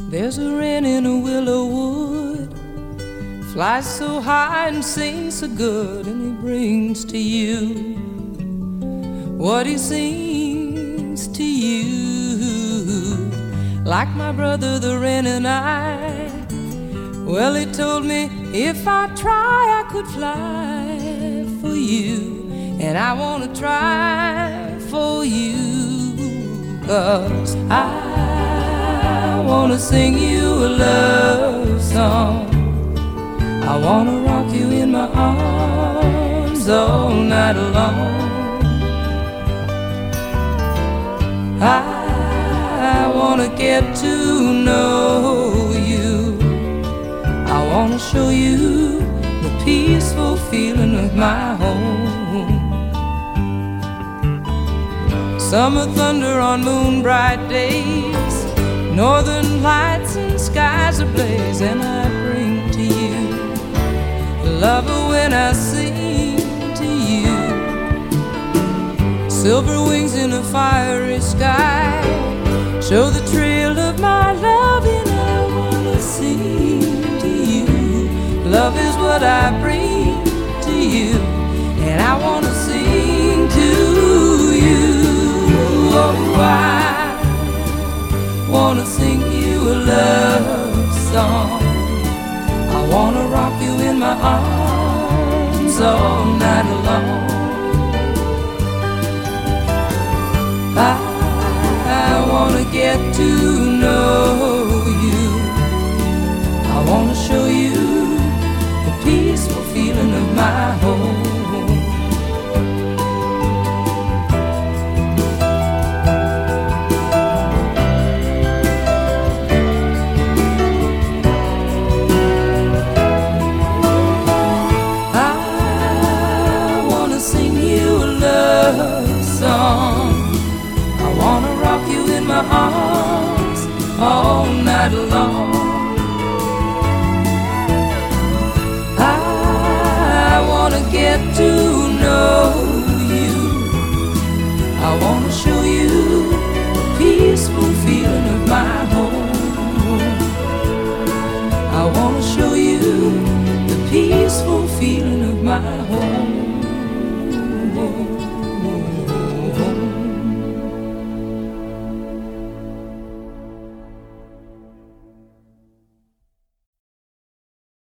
There's a wren in a willow wood, flies so high and sings so good, and he brings to you what he sings to you. Like my brother the wren and I, well, he told me if I try I could fly for you, and I want to try for you, 'cause I want to sing you a love song. I want to rock you in my arms all night long. I want to get to know you. I want to show you the peaceful feeling of my home. Summer thunder on moon bright days, northern lights and skies ablaze, and I bring to you lover when I sing to you. Silver wings in a fiery sky show the trail of my love, and I wanna sing to you. Love is what I bring to you, and I wanna sing to you. Oh, I wanna sing you a love song. I wanna rock you in my arms all night long. I wanna get to know you. I wanna show you the peaceful feeling of my home. My arms all night long. I wanna get to know you. I wanna show you the peaceful feeling of my home. I wanna show you the peaceful feeling of my home.